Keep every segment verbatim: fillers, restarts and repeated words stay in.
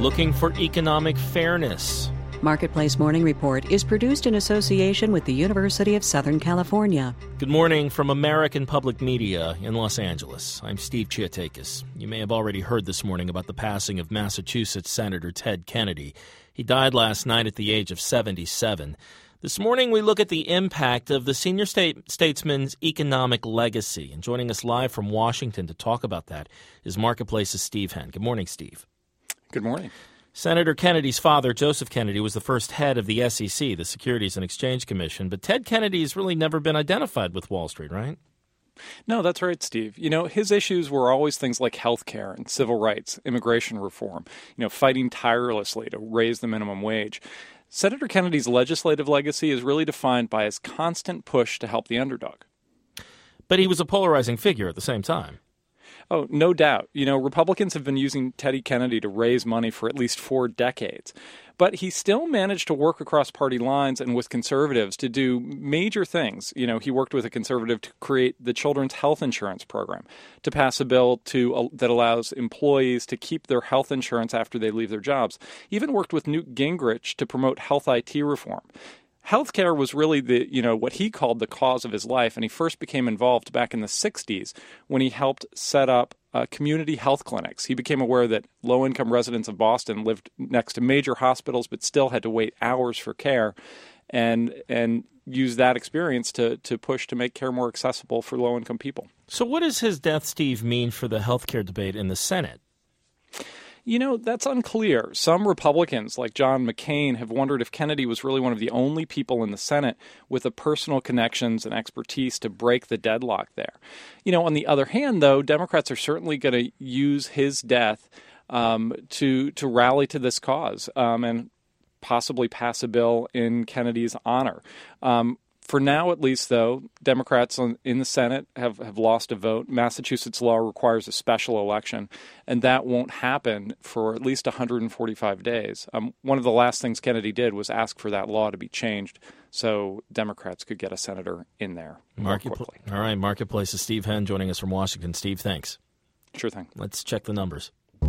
looking for economic fairness. Marketplace Morning Report is produced in association with the University of Southern California. Good morning from American Public Media in Los Angeles. I'm Steve Chiatakis. You may have already heard this morning about the passing of Massachusetts Senator Ted Kennedy. He died last night at the age of seventy-seven. This morning, we look at the impact of the senior state statesman's economic legacy. And joining us live from Washington to talk about that is Marketplace's Steve Henn. Good morning, Steve. Good morning. Senator Kennedy's father, Joseph Kennedy, was the first head of the S E C, the Securities and Exchange Commission. But Ted Kennedy has really never been identified with Wall Street, right? No, that's right, Steve. You know, his issues were always things like health care and civil rights, immigration reform, you know, fighting tirelessly to raise the minimum wage. Senator Kennedy's legislative legacy is really defined by his constant push to help the underdog. But he was a polarizing figure at the same time. Oh, no doubt. You know, Republicans have been using Teddy Kennedy to raise money for at least four decades. But he still managed to work across party lines and with conservatives to do major things. You know, he worked with a conservative to create the Children's Health Insurance Program, to pass a bill to uh, that allows employees to keep their health insurance after they leave their jobs. He even worked with Newt Gingrich to promote health I T reform. Healthcare was really the, you know, what he called the cause of his life, and he first became involved back in the sixties when he helped set up uh, community health clinics. He became aware that low-income residents of Boston lived next to major hospitals but still had to wait hours for care, and and used that experience to to push to make care more accessible for low-income people. So what does his death, Steve, mean for the healthcare debate in the Senate? You know, that's unclear. Some Republicans, like John McCain, have wondered if Kennedy was really one of the only people in the Senate with the personal connections and expertise to break the deadlock there. You know, on the other hand, though, Democrats are certainly going to use his death um, to to rally to this cause um, and possibly pass a bill in Kennedy's honor. Um, For now, at least, though, Democrats in the Senate have, have lost a vote. Massachusetts law requires a special election, and that won't happen for at least one hundred forty-five days. Um, one of the last things Kennedy did was ask for that law to be changed so Democrats could get a senator in there more Marketpl- quickly. All right, Marketplace's Steve Henn joining us from Washington. Steve, thanks. Sure thing. Let's check the numbers.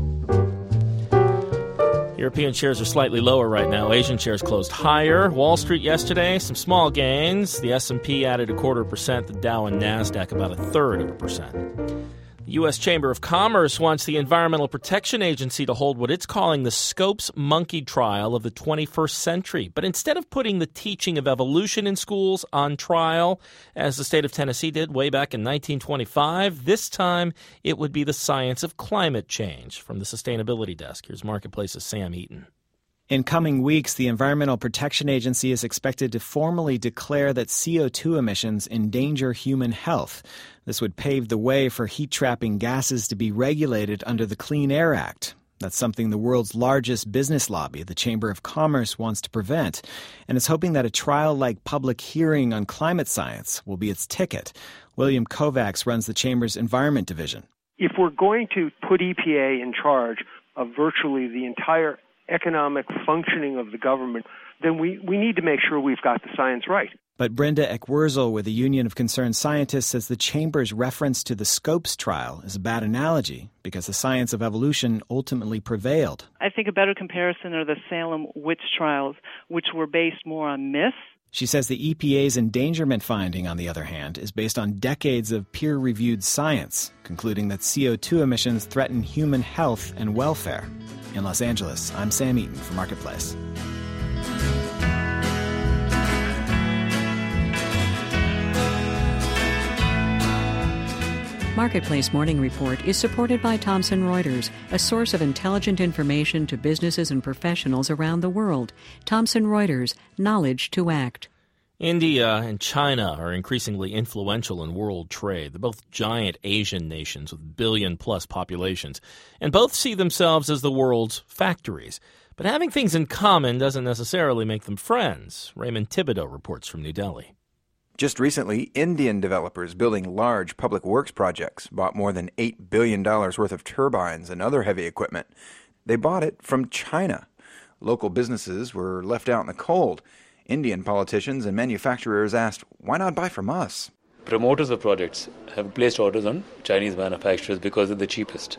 European shares are slightly lower right now. Asian shares closed higher. Wall Street yesterday, some small gains. The S and P added a quarter percent. The Dow and NASDAQ about a third of a percent. The U S Chamber of Commerce wants the Environmental Protection Agency to hold what it's calling the Scopes monkey trial of the twenty-first century. But instead of putting the teaching of evolution in schools on trial, as the state of Tennessee did way back in nineteen twenty-five, this time it would be the science of climate change. From the Sustainability Desk, here's Marketplace's Sam Eaton. In coming weeks, the Environmental Protection Agency is expected to formally declare that C O two emissions endanger human health. This would pave the way for heat-trapping gases to be regulated under the Clean Air Act. That's something the world's largest business lobby, the Chamber of Commerce, wants to prevent, and is hoping that a trial-like public hearing on climate science will be its ticket. William Kovacs runs the Chamber's Environment Division. If we're going to put E P A in charge of virtually the entire economic functioning of the government, then we, we need to make sure we've got the science right. But Brenda Eckwurzel with the Union of Concerned Scientists says the Chamber's reference to the Scopes trial is a bad analogy because the science of evolution ultimately prevailed. I think a better comparison are the Salem witch trials, which were based more on myths. She says the E P A's endangerment finding, on the other hand, is based on decades of peer-reviewed science, concluding that C O two emissions threaten human health and welfare. In Los Angeles, I'm Sam Eaton for Marketplace. Marketplace Morning Report is supported by Thomson Reuters, a source of intelligent information to businesses and professionals around the world. Thomson Reuters, knowledge to act. India and China are increasingly influential in world trade. They're both giant Asian nations with billion-plus populations, and both see themselves as the world's factories. But having things in common doesn't necessarily make them friends. Raymond Thibodeau reports from New Delhi. Just recently, Indian developers building large public works projects bought more than eight billion dollars worth of turbines and other heavy equipment. They bought it from China. Local businesses were left out in the cold. Indian politicians and manufacturers asked, why not buy from us? Promoters of projects have placed orders on Chinese manufacturers because they're the cheapest.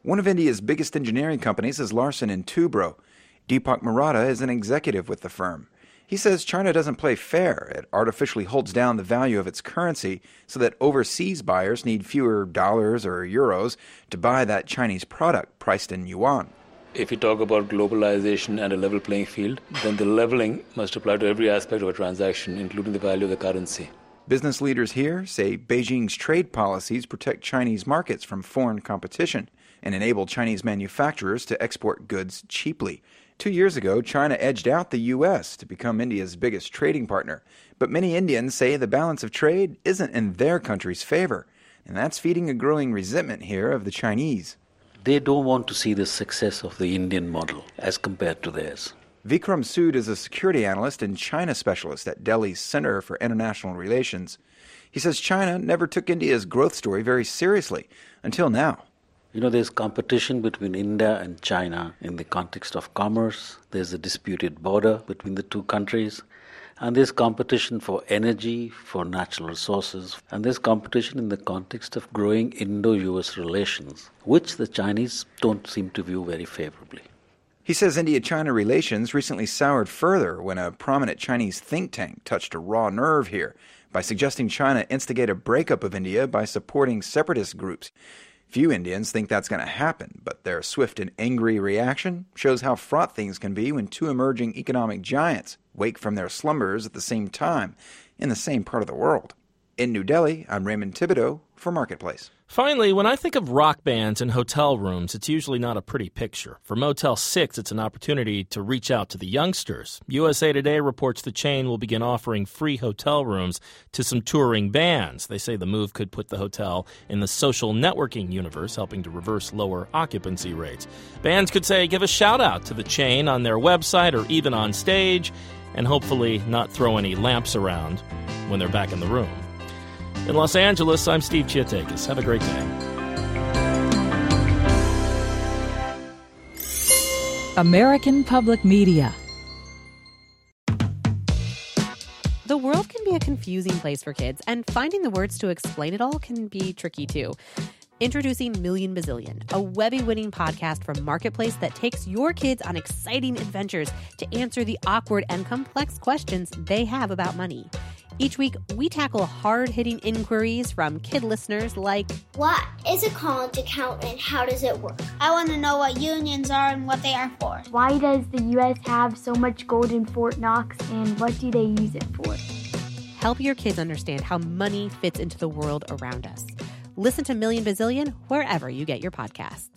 One of India's biggest engineering companies is Larsen and Toubro. Deepak Maratha is an executive with the firm. He says China doesn't play fair. It artificially holds down the value of its currency so that overseas buyers need fewer dollars or euros to buy that Chinese product priced in yuan. If you talk about globalization and a level playing field, then the leveling must apply to every aspect of a transaction, including the value of the currency. Business leaders here say Beijing's trade policies protect Chinese markets from foreign competition and enable Chinese manufacturers to export goods cheaply. Two years ago, China edged out the U S to become India's biggest trading partner. But many Indians say the balance of trade isn't in their country's favor, and that's feeding a growing resentment here of the Chinese. They don't want to see the success of the Indian model as compared to theirs. Vikram Sood is a security analyst and China specialist at Delhi's Center for International Relations. He says China never took India's growth story very seriously until now. You know, there's competition between India and China in the context of commerce. There's a disputed border between the two countries. And there's competition for energy, for natural resources. And there's competition in the context of growing Indo-U S relations, which the Chinese don't seem to view very favorably. He says India-China relations recently soured further when a prominent Chinese think tank touched a raw nerve here by suggesting China instigate a breakup of India by supporting separatist groups. Few Indians think that's going to happen, but their swift and angry reaction shows how fraught things can be when two emerging economic giants wake from their slumbers at the same time in the same part of the world. In New Delhi, I'm Raymond Thibodeau for Marketplace. Finally, when I think of rock bands and hotel rooms, it's usually not a pretty picture. For Motel six, it's an opportunity to reach out to the youngsters. U S A Today reports the chain will begin offering free hotel rooms to some touring bands. They say the move could put the hotel in the social networking universe, helping to reverse lower occupancy rates. Bands could say, give a shout-out to the chain on their website or even on stage, and hopefully not throw any lamps around when they're back in the room. In Los Angeles, I'm Steve Chiatakis. Have a great day. American Public Media. The world can be a confusing place for kids, and finding the words to explain it all can be tricky too. Introducing Million Bazillion, a Webby-winning podcast from Marketplace that takes your kids on exciting adventures to answer the awkward and complex questions they have about money. Each week, we tackle hard-hitting inquiries from kid listeners like, what is a college account and how does it work? I want to know what unions are and what they are for. Why does the U S have so much gold in Fort Knox and what do they use it for? Help your kids understand how money fits into the world around us. Listen to Million Bazillion wherever you get your podcasts.